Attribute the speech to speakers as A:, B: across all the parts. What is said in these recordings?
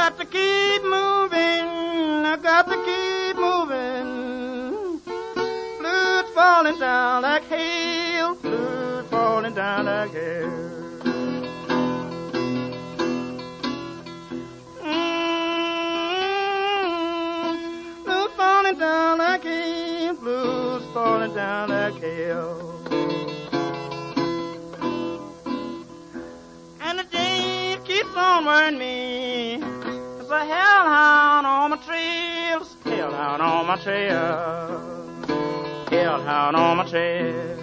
A: got to keep moving. I got to keep moving. Blues falling down like hail. Blues falling down like hail. Blues falling down like hail. Blues falling down like hail. And the day keeps on worrying me. There's a hellhound on my trail. Hellhound on my trail. Hellhound on my trail.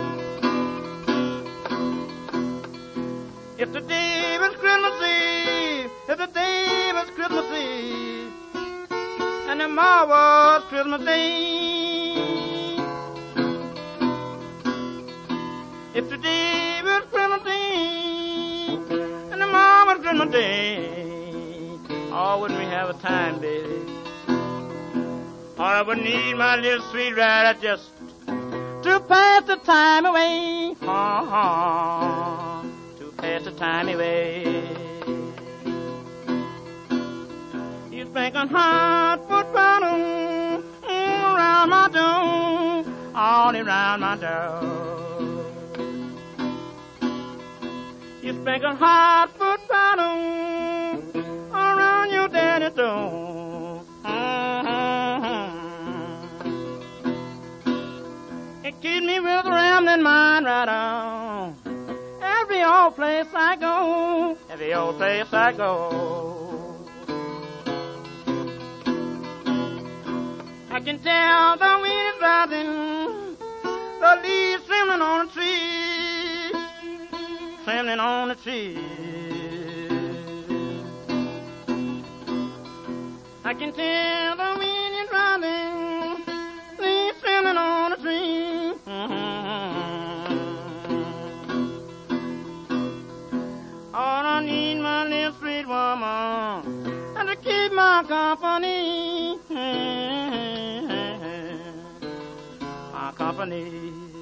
A: If the day was Christmas Eve, if the day was Christmas Eve, and tomorrow was Christmas Day. If the day was Christmas Eve, and tomorrow was Christmas Day, oh, wouldn't we have a time, baby? Or I would need my little sweet rider just to pass the time away. To pass the time away. You spanking hot foot bottom around my door, all around my door. You spanking hot foot bottom around your daddy's door. It keeps me with a rambling mind right on. Every old place I go, every old place I go. I can tell the wind is rising, the leaves trembling on the tree, trembling on the tree. I can tell the wind is rising, leaves trembling on the tree. All I need my little sweet woman and to keep my company, my company.